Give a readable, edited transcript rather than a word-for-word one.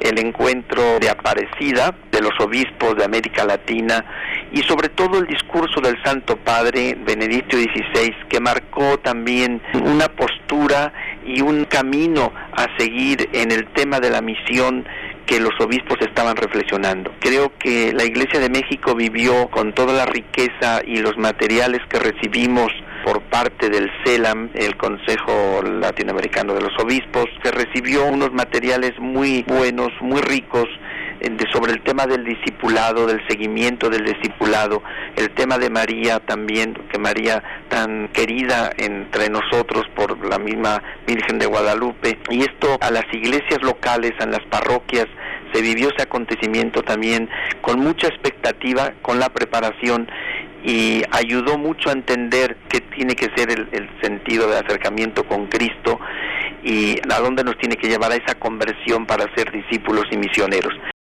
el encuentro de Aparecida, de los obispos de América Latina, y sobre todo el discurso del Santo Padre Benedicto XVI, que marcó también una postura y un camino a seguir en el tema de la misión que los obispos estaban reflexionando. Creo que la Iglesia de México vivió con toda la riqueza y los materiales que recibimos por parte del CELAM, el Consejo Latinoamericano de los Obispos, que recibió unos materiales muy buenos, muy ricos, sobre el tema del discipulado, del seguimiento del discipulado, el tema de María también, que María tan querida entre nosotros por la misma Virgen de Guadalupe, y esto a las iglesias locales, a las parroquias, se vivió ese acontecimiento también con mucha expectativa, con la preparación, y ayudó mucho a entender qué tiene que ser el sentido de acercamiento con Cristo y a dónde nos tiene que llevar a esa conversión para ser discípulos y misioneros.